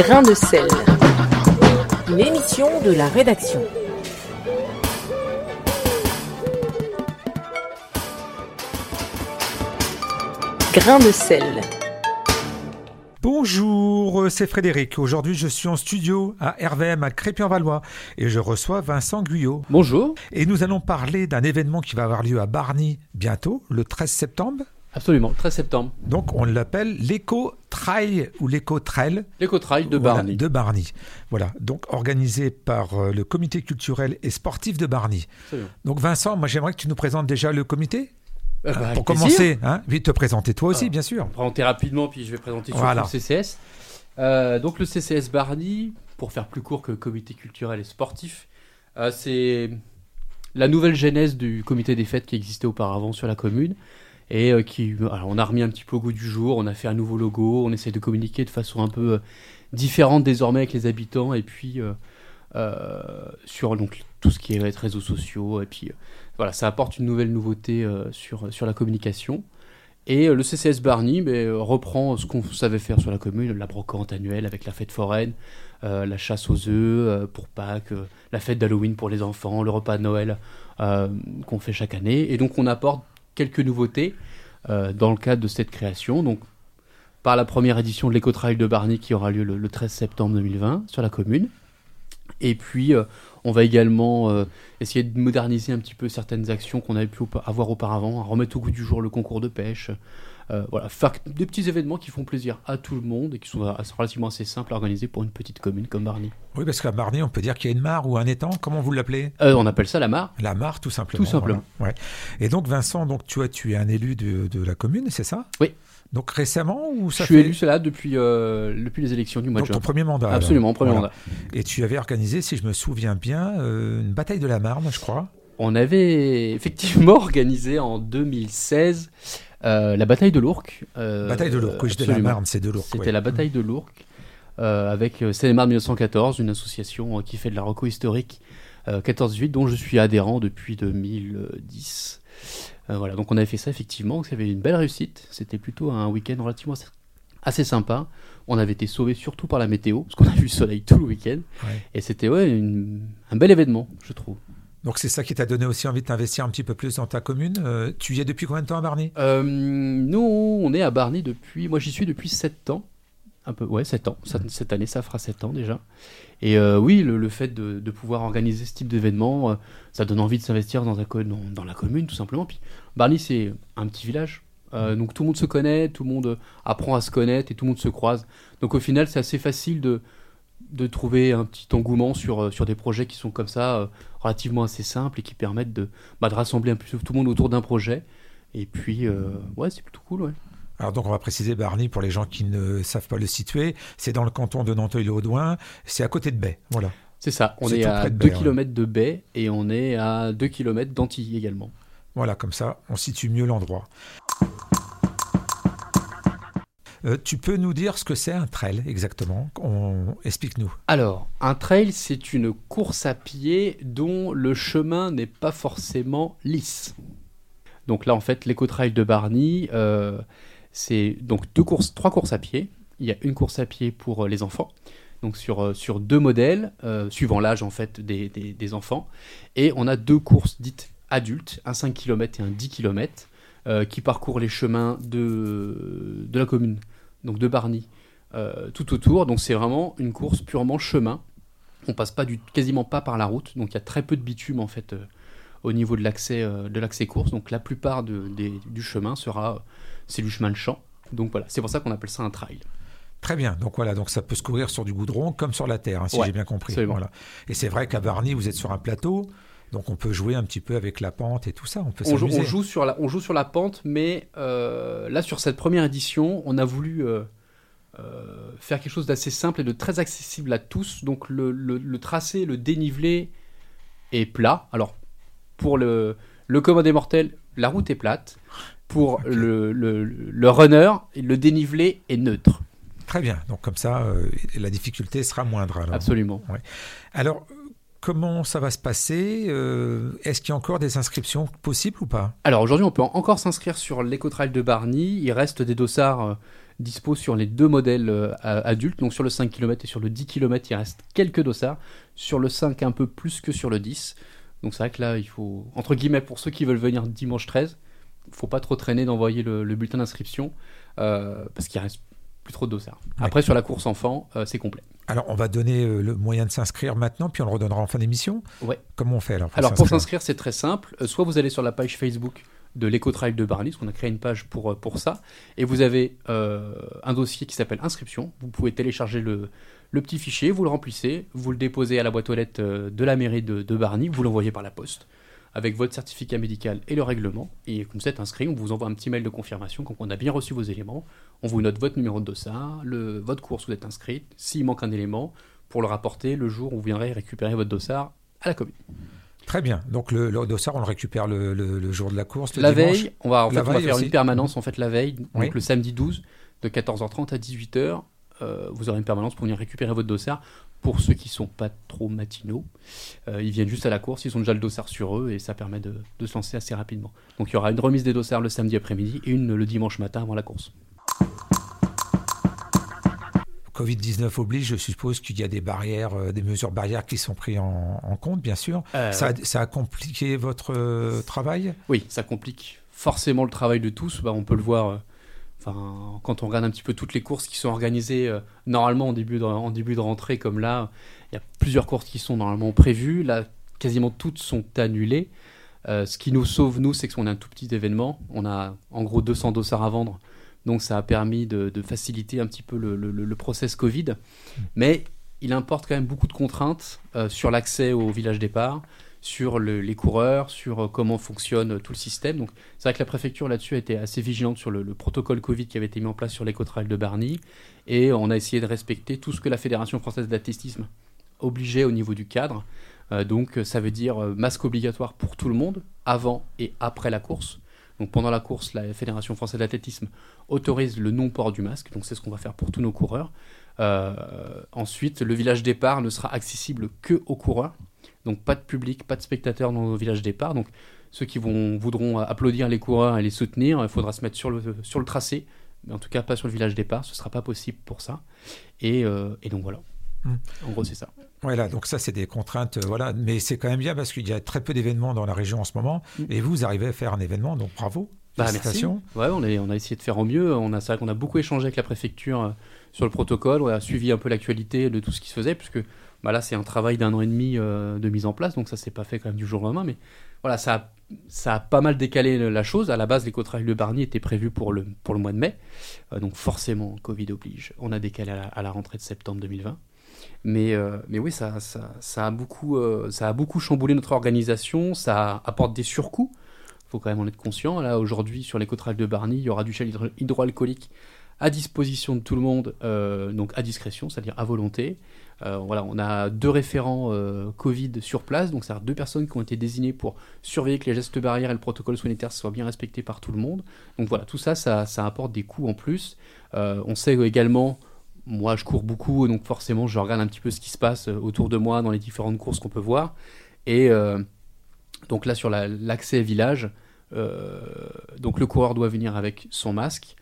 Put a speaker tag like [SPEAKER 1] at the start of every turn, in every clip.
[SPEAKER 1] Grain de sel. L'émission de la rédaction. Grain de sel.
[SPEAKER 2] Bonjour, c'est Frédéric. Aujourd'hui, je suis en studio à RVM à Crépy-en-Valois et je reçois Vincent Guyot.
[SPEAKER 3] Bonjour.
[SPEAKER 2] Et nous allons parler d'un événement qui va avoir lieu à Bargny bientôt, le 13 septembre.
[SPEAKER 3] Absolument, 13 septembre.
[SPEAKER 2] Donc, on l'appelle l'Éco-Trail ou l'Éco-Trail.
[SPEAKER 3] L'Éco-Trail de Bargny.
[SPEAKER 2] De Bargny. Voilà, donc organisé par le comité culturel et sportif de Bargny.
[SPEAKER 3] Absolument.
[SPEAKER 2] Donc, Vincent, moi j'aimerais que tu nous présentes déjà le comité. Pour
[SPEAKER 3] plaisir.
[SPEAKER 2] commencer, vite te présenter toi aussi, bien sûr.
[SPEAKER 3] On va présenter rapidement, puis je vais présenter surtout
[SPEAKER 2] Voilà.
[SPEAKER 3] le CCS. Donc le CCS Bargny, pour faire plus court que le comité culturel et sportif, c'est la nouvelle genèse du comité des fêtes qui existait auparavant sur la commune. Et alors on a remis un petit peu au goût du jour, on a fait un nouveau logo, on essaie de communiquer de façon un peu différente désormais avec les habitants, et puis sur donc, tout ce qui est réseaux sociaux, et puis voilà, ça apporte une nouvelle nouveauté sur la communication. Et le CCS Bargny reprend ce qu'on savait faire sur la commune, la brocante annuelle avec la fête foraine, la chasse aux œufs pour Pâques, la fête d'Halloween pour les enfants, le repas de Noël qu'on fait chaque année. Et donc on apporte quelques nouveautés dans le cadre de cette création. Donc, par la première édition de l'Éco-Trail de Bargny qui aura lieu le 13 septembre 2020 sur la commune. Et puis, on va également essayer de moderniser un petit peu certaines actions qu'on avait pu avoir auparavant, remettre au goût du jour le concours de pêche, voilà, faire des petits événements qui font plaisir à tout le monde et qui sont relativement assez simples à organiser pour une petite commune comme Bargny.
[SPEAKER 2] Oui, parce qu'à Bargny, on peut dire qu'il y a une mare ou un étang. Comment vous l'appelez ?
[SPEAKER 3] On appelle ça la mare.
[SPEAKER 2] La mare, tout simplement.
[SPEAKER 3] Tout simplement.
[SPEAKER 2] Voilà. Ouais. Et donc, Vincent, donc, tu es un élu de la commune, c'est ça ?
[SPEAKER 3] Oui.
[SPEAKER 2] Donc récemment ou ça
[SPEAKER 3] Je suis élu là depuis les élections du mois de juin.
[SPEAKER 2] Donc ton premier mandat.
[SPEAKER 3] Absolument, premier mandat.
[SPEAKER 2] Et tu avais organisé, si je me souviens bien, une bataille de la Marne, je crois.
[SPEAKER 3] On avait effectivement organisé en 2016 la bataille de l'Ourcq.
[SPEAKER 2] Bataille de l'Ourcq, oui, je dis la Marne, c'est de l'Ourcq.
[SPEAKER 3] C'était la bataille de l'Ourcq avec Seine-et-Marne 1914, une association qui fait de la reco historique 14-8, dont je suis adhérent depuis 2010. Voilà, donc on avait fait ça effectivement, ça avait une belle réussite, c'était plutôt un week-end relativement assez sympa. On avait été sauvés surtout par la météo, parce qu'on a vu le soleil tout le week-end, et c'était un bel événement, je trouve.
[SPEAKER 2] Donc c'est ça qui t'a donné aussi envie de t'investir un petit peu plus dans ta commune. Tu y es depuis combien de temps à Bargny ?
[SPEAKER 3] Nous, on est à Bargny moi j'y suis depuis 7 ans. Un peu, 7 ans. Cette année, ça fera 7 ans déjà. Et oui, le fait de pouvoir organiser ce type d'événement, ça donne envie de s'investir dans la commune, tout simplement. Puis Bargny, c'est un petit village. Donc tout le monde se connaît, tout le monde apprend à se connaître et tout le monde se croise. Donc au final, c'est assez facile de trouver un petit engouement sur des projets qui sont comme ça, relativement assez simples et qui permettent de rassembler un peu tout le monde autour d'un projet. Et puis, c'est plutôt cool, ouais.
[SPEAKER 2] Alors donc on va préciser Bargny pour les gens qui ne savent pas le situer. C'est dans le canton de Nanteuil-le-Haudouin. C'est à côté de Baie, voilà.
[SPEAKER 3] C'est ça, on est à 2 km de Baie et on est à 2 km d'Antilly également.
[SPEAKER 2] Voilà, comme ça on situe mieux l'endroit. Tu peux nous dire ce que c'est un trail exactement ? Explique-nous.
[SPEAKER 3] Alors, un trail, c'est une course à pied dont le chemin n'est pas forcément lisse. Donc là, en fait, l'Éco-Trail de Bargny, c'est donc 3 courses à pied. Il y a une course à pied pour les enfants, donc sur 2 modèles, suivant l'âge en fait des enfants. Et on a 2 courses dites adultes, un 5 km et un 10 km, qui parcourent les chemins de la commune, donc de Bargny, tout autour. Donc c'est vraiment une course purement chemin. On passe quasiment pas par la route, donc il y a très peu de bitume en fait au niveau de l'accès course. Donc la plupart du chemin c'est du chemin de champ. Donc voilà, c'est pour ça qu'on appelle ça un trail.
[SPEAKER 2] Très bien, donc voilà, donc ça peut se courir sur du goudron comme sur la terre, si j'ai bien compris. Voilà. Et c'est vrai qu'à Bargny, vous êtes sur un plateau, donc on peut jouer un petit peu avec la pente et tout ça, on peut s'amuser.
[SPEAKER 3] On joue sur la pente, mais là sur cette première édition, on a voulu faire quelque chose d'assez simple et de très accessible à tous. Donc le tracé, le dénivelé est plat. Alors pour le commun des mortels, la route est plate. Pour le runner, le dénivelé est neutre.
[SPEAKER 2] Très bien, donc comme ça, la difficulté sera moindre. Alors.
[SPEAKER 3] Absolument.
[SPEAKER 2] Ouais. Alors, comment ça va se passer ? Est-ce qu'il y a encore des inscriptions possibles ou pas ?
[SPEAKER 3] Alors aujourd'hui, on peut encore s'inscrire sur l'Éco-Trail de Bargny. Il reste des dossards dispo sur les 2 modèles adultes, donc sur le 5 km et sur le 10 km, il reste quelques dossards. Sur le 5, un peu plus que sur le 10. Donc c'est vrai que là, il faut, entre guillemets, pour ceux qui veulent venir dimanche 13, il ne faut pas trop traîner d'envoyer le bulletin d'inscription, parce qu'il reste plus trop de dossards. Après, sur la course enfant, c'est complet.
[SPEAKER 2] Alors, on va donner le moyen de s'inscrire maintenant, puis on le redonnera en fin d'émission.
[SPEAKER 3] Ouais.
[SPEAKER 2] Comment on fait alors
[SPEAKER 3] pour s'inscrire, c'est très simple. Soit vous allez sur la page Facebook de l'Eco-Trail de Barny, parce qu'on a créé une page pour ça, et vous avez un dossier qui s'appelle Inscription. Vous pouvez télécharger le petit fichier, vous le remplissez, vous le déposez à la boîte aux lettres de la mairie de Barny, vous l'envoyez par la poste, avec votre certificat médical et le règlement, et comme vous êtes inscrit, on vous envoie un petit mail de confirmation, quand on a bien reçu vos éléments, on vous note votre numéro de dossard, votre course où vous êtes inscrit, s'il manque un élément, pour le rapporter le jour où vous viendrez récupérer votre dossard à la commune.
[SPEAKER 2] Très bien, donc le dossard, on le récupère le jour de la course,
[SPEAKER 3] la
[SPEAKER 2] dimanche.
[SPEAKER 3] Veille, on va faire
[SPEAKER 2] aussi.
[SPEAKER 3] Une permanence en fait la veille,
[SPEAKER 2] Oui.
[SPEAKER 3] donc le samedi 12, de 14h30 à 18h, vous aurez une permanence pour venir récupérer votre dossard. Pour ceux qui ne sont pas trop matinaux, ils viennent juste à la course, ils ont déjà le dossard sur eux et ça permet de se lancer assez rapidement. Donc il y aura une remise des dossards le samedi après-midi et une le dimanche matin avant la course.
[SPEAKER 2] Covid-19 oblige, je suppose qu'il y a des barrières, des mesures barrières qui sont prises en compte, bien sûr. Ça a compliqué votre travail ?
[SPEAKER 3] Oui, ça complique forcément le travail de tous. On peut le voir quand on regarde un petit peu toutes les courses qui sont organisées normalement en début de rentrée, comme là, il y a plusieurs courses qui sont normalement prévues. Là, quasiment toutes sont annulées. Ce qui nous sauve, nous, c'est qu'on a un tout petit événement. On a en gros 200 dossards à vendre. Donc ça a permis de faciliter un petit peu le process Covid. Mais il importe quand même beaucoup de contraintes sur l'accès au village départ, sur les coureurs, sur comment fonctionne tout le système. Donc c'est vrai que la préfecture là-dessus a été assez vigilante sur le protocole Covid qui avait été mis en place sur l'Eco-Trail de Barny. Et on a essayé de respecter tout ce que la Fédération française d'athlétisme obligeait au niveau du cadre. Donc ça veut dire masque obligatoire pour tout le monde, avant et après la course. Donc pendant la course, la Fédération française d'athlétisme autorise le non-port du masque, donc c'est ce qu'on va faire pour tous nos coureurs. Ensuite, le village départ ne sera accessible que aux coureurs, donc pas de public, pas de spectateurs dans le village départ. Donc ceux qui voudront applaudir les coureurs et les soutenir, il faudra se mettre sur le tracé, mais en tout cas pas sur le village départ, ce ne sera pas possible pour ça. Et donc voilà. En gros, c'est ça.
[SPEAKER 2] Voilà, donc ça, c'est des contraintes, voilà. Mais c'est quand même bien parce qu'il y a très peu d'événements dans la région en ce moment. Et vous arrivez à faire un événement, donc bravo. Félicitations.
[SPEAKER 3] Merci. Ouais, on a essayé de faire au mieux. C'est vrai qu'on a beaucoup échangé avec la préfecture sur le protocole. On a suivi un peu l'actualité de tout ce qui se faisait, puisque là, c'est un travail d'1 an et demi de mise en place. Donc ça s'est pas fait quand même du jour au lendemain. Mais voilà, ça a pas mal décalé la chose. À la base, l'Eco-Trail de Barny était prévu pour le mois de mai. Donc forcément, Covid oblige. On a décalé à la rentrée de septembre 2020. Mais oui, ça a beaucoup chamboulé notre organisation, ça apporte des surcoûts, il faut quand même en être conscient. Là, aujourd'hui, sur l'Eco-Trail de Barny, il y aura du gel hydroalcoolique à disposition de tout le monde, donc à discrétion, c'est-à-dire à volonté. On a 2 référents Covid sur place, donc c'est-à-dire 2 personnes qui ont été désignées pour surveiller que les gestes barrières et le protocole sanitaire soient bien respectés par tout le monde. Donc voilà, tout ça apporte des coûts en plus. On sait également... Moi, je cours beaucoup, donc forcément, je regarde un petit peu ce qui se passe autour de moi dans les différentes courses qu'on peut voir. Et donc là, sur l'accès village, donc le coureur doit venir avec son masque.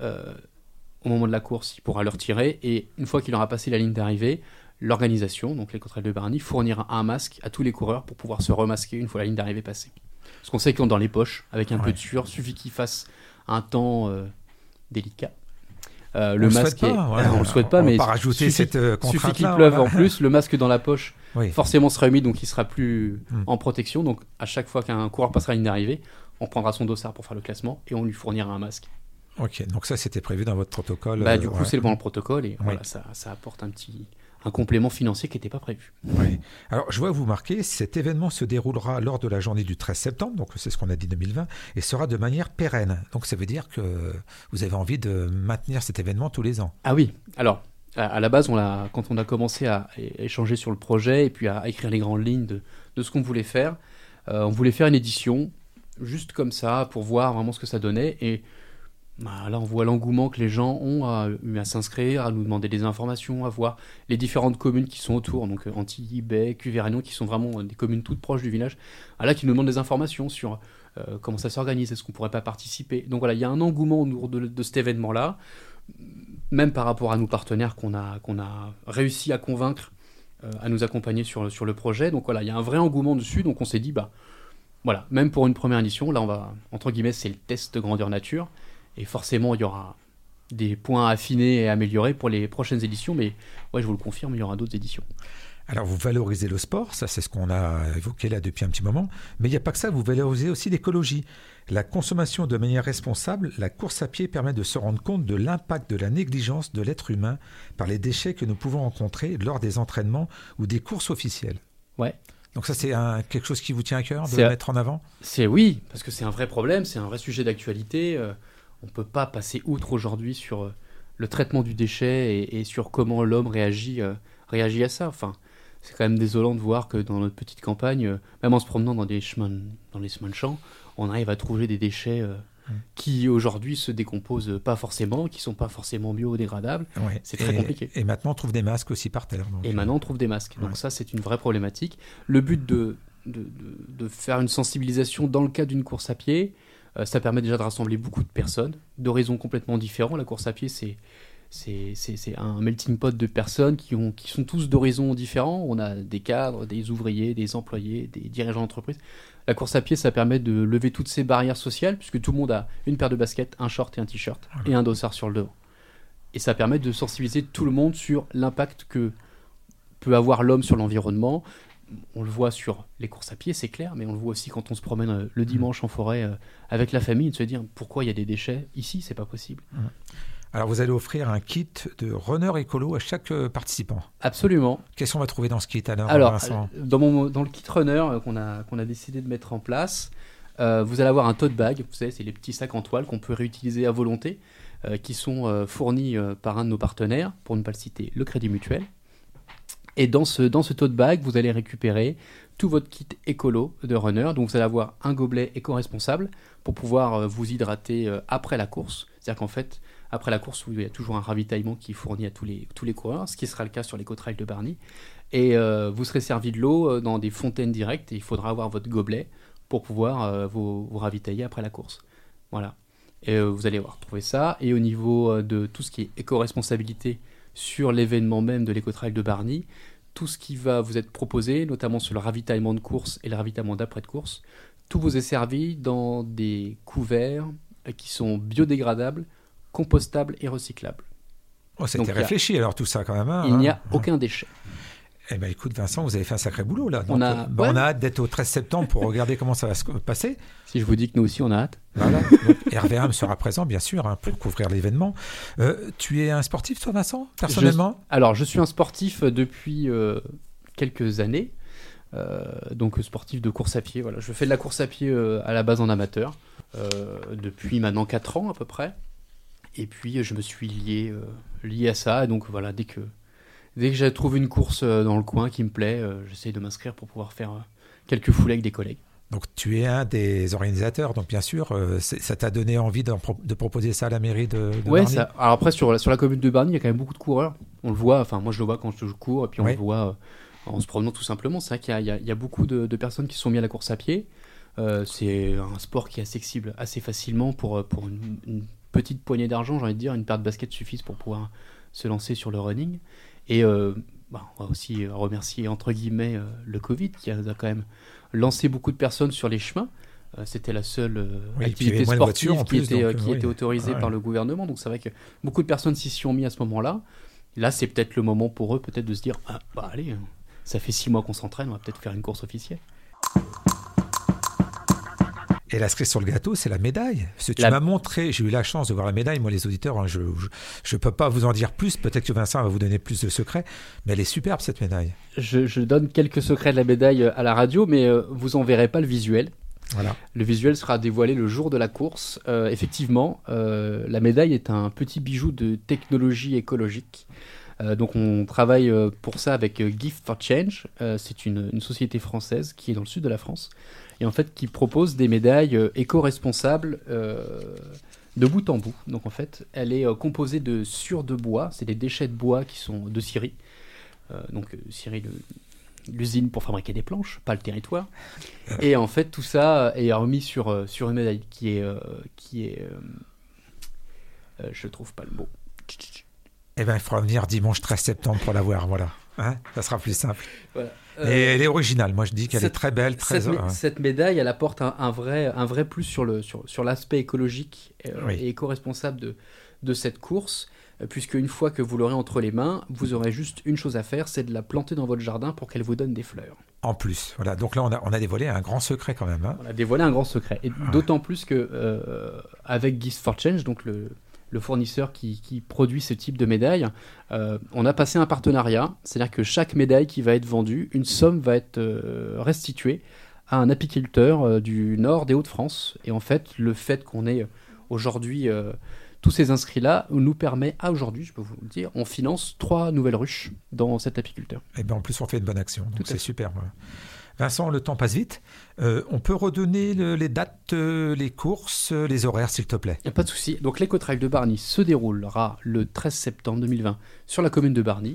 [SPEAKER 3] Au moment de la course, il pourra le retirer. Et une fois qu'il aura passé la ligne d'arrivée, l'organisation, donc l'Eco-Trail de Barny, fournira un masque à tous les coureurs pour pouvoir se remasquer une fois la ligne d'arrivée passée. Parce qu'on sait qu'ils ont dans les poches, avec un peu de sueur, suffit qu'ils fassent un temps délicat. Le masque, on le souhaite pas, mais
[SPEAKER 2] on va pas rajouter cette contrainte-là.
[SPEAKER 3] Suffit qu'il pleuve en plus, le masque dans la poche, forcément sera humide, donc il sera plus en protection. Donc à chaque fois qu'un coureur passera la ligne d'arrivée, on prendra son dossard pour faire le classement et on lui fournira un masque.
[SPEAKER 2] Ok, donc ça c'était prévu dans votre protocole.
[SPEAKER 3] Du coup, c'est dans le protocole et voilà, ça apporte un complément financier qui n'était pas prévu.
[SPEAKER 2] Oui. Alors, je vois vous marquer, cet événement se déroulera lors de la journée du 13 septembre, donc c'est ce qu'on a dit 2020, et sera de manière pérenne. Donc, ça veut dire que vous avez envie de maintenir cet événement tous les ans.
[SPEAKER 3] Ah oui, alors, à la base, quand on a commencé à échanger sur le projet et puis à écrire les grandes lignes de ce qu'on voulait faire, on voulait faire une édition juste comme ça pour voir vraiment ce que ça donnait. Et là, on voit l'engouement que les gens ont à s'inscrire, à nous demander des informations, à voir les différentes communes qui sont autour, donc Antilly, Bec, Cuvé-Ragnon, qui sont vraiment des communes toutes proches du village, là, qui nous demandent des informations sur comment ça s'organise, est-ce qu'on pourrait pas participer. Donc voilà, il y a un engouement autour de cet événement-là. même par rapport à nos partenaires qu'on a réussi à convaincre à nous accompagner sur le projet. Donc voilà, il y a un vrai engouement dessus. Donc on s'est dit, voilà, même pour une première édition, là on va, entre guillemets, c'est le test de grandeur nature. Et forcément, il y aura des points à affiner et à améliorer pour les prochaines éditions. Mais ouais, je vous le confirme, il y aura d'autres éditions.
[SPEAKER 2] Alors, vous valorisez le sport, ça c'est ce qu'on a évoqué là depuis un petit moment, mais il n'y a pas que ça, vous valorisez aussi l'écologie. La consommation de manière responsable, la course à pied permet de se rendre compte de l'impact de la négligence de l'être humain par les déchets que nous pouvons rencontrer lors des entraînements ou des courses officielles.
[SPEAKER 3] Ouais.
[SPEAKER 2] Donc ça c'est quelque chose qui vous tient à cœur de mettre en avant ?
[SPEAKER 3] Oui, parce que c'est un vrai problème, c'est un vrai sujet d'actualité. On ne peut pas passer outre aujourd'hui sur le traitement du déchet et sur comment l'homme réagit à ça. Enfin, c'est quand même désolant de voir que dans notre petite campagne, même en se promenant dans les chemins de champs, on arrive à trouver des déchets qui aujourd'hui se décomposent pas forcément, qui sont pas forcément biodégradables.
[SPEAKER 2] Ouais.
[SPEAKER 3] C'est très compliqué.
[SPEAKER 2] Et maintenant on trouve des masques aussi par terre.
[SPEAKER 3] Et maintenant on trouve des masques. Donc ça c'est une vraie problématique. Le but de faire une sensibilisation dans le cadre d'une course à pied, ça permet déjà de rassembler beaucoup de personnes d'horizons complètement différents. La course à pied c'est un melting pot de personnes qui sont tous d'horizons différents. On a des cadres, des ouvriers, des employés, des dirigeants d'entreprise. La course à pied, ça permet de lever toutes ces barrières sociales, puisque tout le monde a une paire de baskets, un short et un t-shirt, et un dossard sur le devant. Et ça permet de sensibiliser tout le monde sur l'impact que peut avoir l'homme sur l'environnement. On le voit sur les courses à pied, c'est clair, mais on le voit aussi quand on se promène le dimanche en forêt avec la famille, de se dire pourquoi il y a des déchets ici, c'est pas possible.
[SPEAKER 2] Alors, vous allez offrir un kit de runner écolo à chaque participant.
[SPEAKER 3] Absolument.
[SPEAKER 2] Qu'est-ce qu'on va trouver dans ce kit alors, Vincent ?
[SPEAKER 3] Dans le kit runner qu'on a décidé de mettre en place, vous allez avoir un tote bag. Vous savez, c'est les petits sacs en toile qu'on peut réutiliser à volonté, qui sont fournis par un de nos partenaires, pour ne pas le citer, le Crédit Mutuel. Et dans ce tote bag, vous allez récupérer tout votre kit écolo de runner. Donc, vous allez avoir un gobelet éco-responsable pour pouvoir vous hydrater après la course. C'est-à-dire qu'en fait, après la course, il y a toujours un ravitaillement qui est fourni à tous les coureurs, ce qui sera le cas sur l'éco-trail de Bargny. Et vous serez servi de l'eau dans des fontaines directes et il faudra avoir votre gobelet pour pouvoir vous ravitailler après la course. Voilà. Et vous allez retrouver ça. Et au niveau de tout ce qui est éco-responsabilité sur l'événement même de l'éco-trail de Bargny, tout ce qui va vous être proposé, notamment sur le ravitaillement de course et le ravitaillement d'après de course, tout vous est servi dans des couverts qui sont biodégradables, compostables et recyclables.
[SPEAKER 2] Oh, c'était réfléchi alors tout ça quand même.
[SPEAKER 3] Il n'y a aucun déchet.
[SPEAKER 2] Eh bien écoute Vincent, vous avez fait un sacré boulot là. Donc,
[SPEAKER 3] on a
[SPEAKER 2] hâte d'être au 13 septembre pour regarder comment ça va se passer.
[SPEAKER 3] Si je vous dis que nous aussi on a hâte.
[SPEAKER 2] Voilà. Donc, RVM sera présent bien sûr pour couvrir l'événement. Tu es un sportif toi Vincent, personnellement ?
[SPEAKER 3] Alors je suis un sportif depuis quelques années. Donc sportif de course à pied. Voilà. Je fais de la course à pied à la base en amateur depuis maintenant 4 ans à peu près. Et puis je me suis lié à ça. Et donc voilà, dès que je trouve une course dans le coin qui me plaît, j'essaie de m'inscrire pour pouvoir faire quelques foulées avec des collègues.
[SPEAKER 2] Donc tu es un des organisateurs, donc bien sûr, ça t'a donné envie de proposer ça à la mairie de Bargny.
[SPEAKER 3] Alors après sur la commune de Bargny, il y a quand même beaucoup de coureurs. On le voit, enfin moi je le vois quand je cours, et puis on le voit en se promenant tout simplement. C'est vrai qu'il y a beaucoup de personnes qui se sont mis à la course à pied. C'est un sport qui est accessible assez facilement pour une petite poignée d'argent, j'ai envie de dire, une paire de baskets suffisent pour pouvoir se lancer sur le running. Et on va aussi remercier entre guillemets le Covid qui a quand même lancé beaucoup de personnes sur les chemins. C'était la seule activité sportive qui était autorisée par le gouvernement. Donc c'est vrai que beaucoup de personnes s'y sont mis à ce moment-là. Là, c'est peut-être le moment pour eux peut-être de se dire allez, ça fait 6 mois qu'on s'entraîne, on va peut-être faire une course officielle.
[SPEAKER 2] Et la cerise sur le gâteau, c'est la médaille. Ce que tu m'as montré, j'ai eu la chance de voir la médaille. Moi, les auditeurs, je ne peux pas vous en dire plus. Peut-être que Vincent va vous donner plus de secrets. Mais elle est superbe, cette médaille. Je
[SPEAKER 3] donne quelques secrets de la médaille à la radio, mais vous n'en verrez pas le visuel.
[SPEAKER 2] Voilà.
[SPEAKER 3] Le visuel sera dévoilé le jour de la course. Effectivement, la médaille est un petit bijou de technologie écologique. Donc on travaille pour ça avec Gift for Change. C'est une société française qui est dans le sud de la France. Et en fait qui propose des médailles éco-responsables de bout en bout. Donc en fait, elle est composée de sciure de bois, c'est des déchets de bois qui sont de scierie. Scierie, l'usine pour fabriquer des planches, pas le territoire. Et en fait, tout ça est remis sur une médaille qui est je trouve pas le mot.
[SPEAKER 2] Eh bien, il faudra venir dimanche 13 septembre pour la voir, voilà. Hein, ça sera plus simple.
[SPEAKER 3] Voilà.
[SPEAKER 2] Et elle est originale. Moi, je dis qu'elle est très belle.
[SPEAKER 3] Cette médaille, elle apporte un vrai plus sur l'aspect écologique et éco-responsable de cette course, puisque une fois que vous l'aurez entre les mains, vous aurez juste une chose à faire, c'est de la planter dans votre jardin pour qu'elle vous donne des fleurs.
[SPEAKER 2] En plus, voilà. Donc là, on a dévoilé un grand secret quand même. Hein.
[SPEAKER 3] On a dévoilé un grand secret. Et d'autant plus que avec Gifts for Change, donc le fournisseur qui produit ce type de médaille, on a passé un partenariat. C'est-à-dire que chaque médaille qui va être vendue, une somme va être restituée à un apiculteur du nord des Hauts-de-France. Et en fait, le fait qu'on ait aujourd'hui tous ces inscrits-là nous permet, à aujourd'hui, je peux vous le dire, on finance 3 nouvelles ruches dans cet apiculteur.
[SPEAKER 2] Et bien en plus, on fait une bonne action. Donc c'est super. Voilà. Vincent, le temps passe vite. On peut redonner les dates, les courses, les horaires, s'il te plaît.
[SPEAKER 3] Pas de souci. Donc l'Eco-Trail de Bargny se déroulera le 13 septembre 2020 sur la commune de Bargny.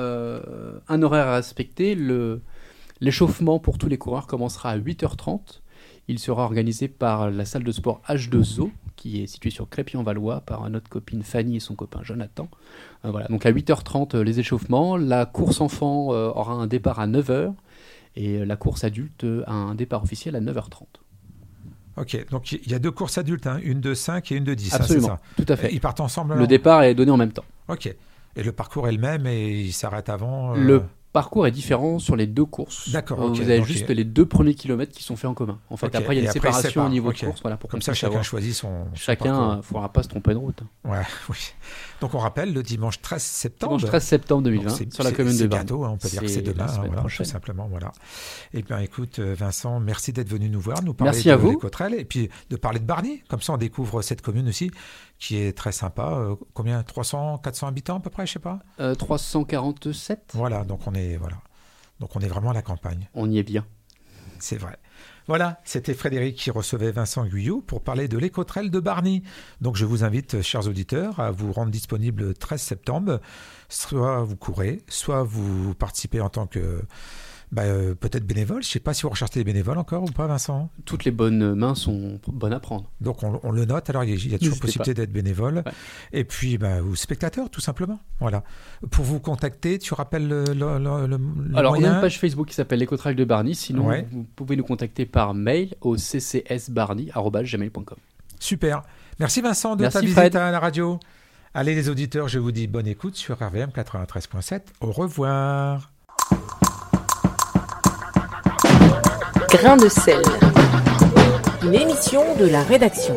[SPEAKER 3] Un horaire à respecter. L'échauffement pour tous les coureurs commencera à 8h30. Il sera organisé par la salle de sport H2O, qui est située sur Crépy-en-Valois, par notre copine Fanny et son copain Jonathan. Voilà. Donc à 8h30, les échauffements. La course enfant aura un départ à 9h. Et la course adulte a un départ officiel à 9h30.
[SPEAKER 2] Ok, donc il y a 2 courses adultes, hein, une de 5 et une de 10.
[SPEAKER 3] Absolument,
[SPEAKER 2] hein, c'est ça.
[SPEAKER 3] Tout à fait.
[SPEAKER 2] Ils partent ensemble
[SPEAKER 3] Le départ est donné en même temps.
[SPEAKER 2] Ok, et le parcours est le même et il s'arrête avant
[SPEAKER 3] Le parcours est différent sur les 2 courses.
[SPEAKER 2] D'accord.
[SPEAKER 3] Vous avez donc juste les 2 premiers kilomètres qui sont faits en commun. En fait, après, il y a une séparation au niveau de course. Voilà, pour
[SPEAKER 2] comme ça, chacun choisit son
[SPEAKER 3] Chacun ne faudra pas se tromper de route.
[SPEAKER 2] Ouais, oui. Donc, on rappelle le dimanche 13 septembre.
[SPEAKER 3] Dimanche 13 septembre 2020, sur la commune de Bargny.
[SPEAKER 2] C'est bientôt, on peut dire que c'est demain, voilà, tout simplement. Voilà. Et bien, écoute, Vincent, merci d'être venu nous voir, nous parler de l'Eco-Trail et puis de parler de Bargny. Comme ça, on découvre cette commune aussi, qui est très sympa. Combien 300, 400 habitants à peu près, je sais pas
[SPEAKER 3] 347.
[SPEAKER 2] Voilà, donc on est vraiment à la campagne.
[SPEAKER 3] On y est bien.
[SPEAKER 2] C'est vrai. Voilà, c'était Frédéric qui recevait Vincent Guyot pour parler de l'Eco-Trail de Bargny. Donc je vous invite, chers auditeurs, à vous rendre disponible le 13 septembre. Soit vous courez, soit vous participez en tant que peut-être bénévole. Je ne sais pas si vous recherchez des bénévoles encore ou pas, Vincent.
[SPEAKER 3] Toutes les bonnes mains sont bonnes à prendre.
[SPEAKER 2] Donc on le note. Alors il y a toujours possibilité d'être bénévole. Ouais. Et puis ou spectateur, tout simplement. Voilà. Pour vous contacter, tu rappelles le
[SPEAKER 3] Alors
[SPEAKER 2] moyen.
[SPEAKER 3] On a une page Facebook qui s'appelle l'Eco-Trail de Bargny. Sinon, vous pouvez nous contacter par mail au ccsbargny@gmail.com.
[SPEAKER 2] Super. Merci Vincent de ta visite à la radio. Allez les auditeurs, je vous dis bonne écoute sur RVM 93.7. Au revoir.
[SPEAKER 1] Grain de sel. Une émission de la rédaction.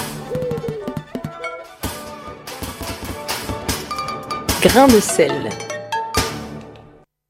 [SPEAKER 1] Grain de sel.